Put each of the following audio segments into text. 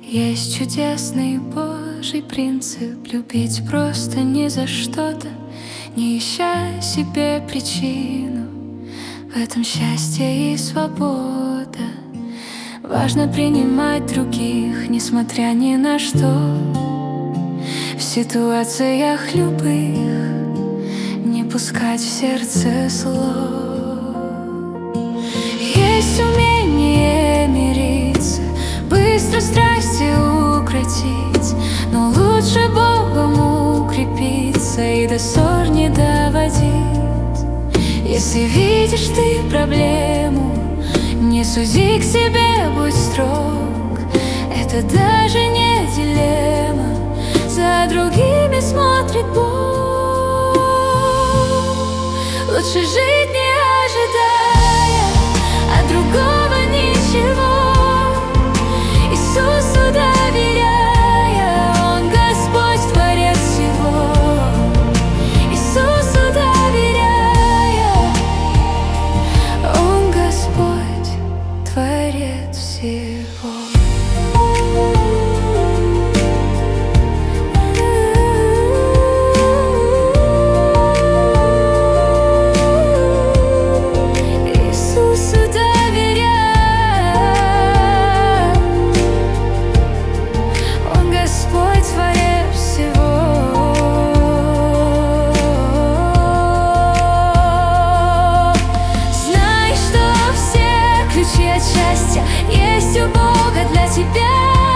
Есть чудесный Божий принцип: любить просто не за что-то, не ища себе причину. В этом счастье и свобода. Важно принимать других, несмотря ни на что. В ситуациях любых не пускать в сердце зло. Есть умение мириться, быстро страсти укротить, но лучше Богом укрепиться и до ссор не доводить. Если видишь ты проблему, не суди к себе, будь строг. Это даже не дилемма, за другими смотрит Бог. Лучше жить не ожидая от другого ничего, Иисусу доверяя, Он Господь, Творец всего. Иисусу доверяя, Он Господь, Творец всего. Есть у Бога для тебя.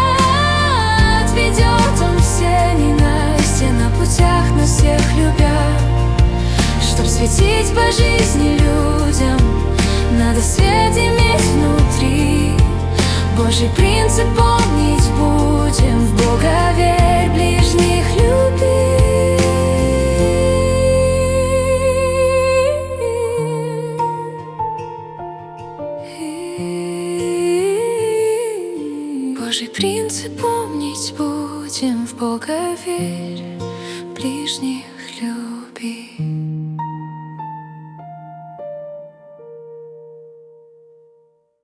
Отведет Он все ненастья на путях, на всех любя. Чтоб светить по жизни людям, надо свет иметь внутри. Божий принцип помнить будем: в Бога верь, ближних люби. Божий принцип помнить будем: в Бога верь, ближних люби.